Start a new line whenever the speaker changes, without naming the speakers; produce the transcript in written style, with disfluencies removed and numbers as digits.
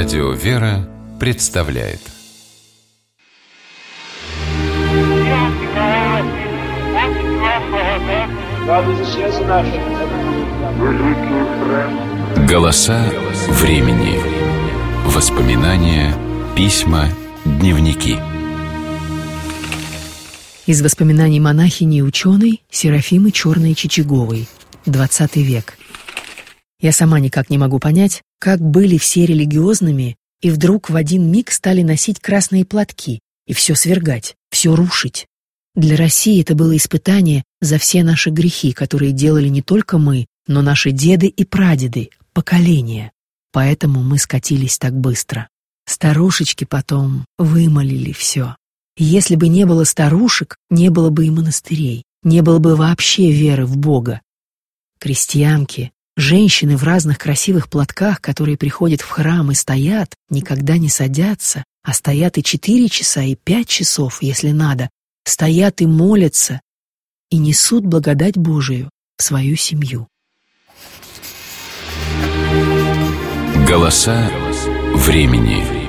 Радио «Вера» представляет. Голоса времени. Воспоминания, письма, дневники.
Из воспоминаний монахини и ученой Серафимы Черной-Чичаговой, 20 век. Я сама никак не могу понять, как были все религиозными, и вдруг в один миг стали носить красные платки и все свергать, все рушить. Для России это было испытание за все наши грехи, которые делали не только мы, но наши деды и прадеды, поколения. Поэтому мы скатились так быстро. Старушечки потом вымолили все. Если бы не было старушек, не было бы и монастырей, не было бы вообще веры в Бога. Крестьянки, женщины в разных красивых платках, которые приходят в храм и стоят, никогда не садятся, а стоят и 4 часа, и 5 часов, если надо, стоят и молятся, и несут благодать Божию в свою семью.
Голоса времени.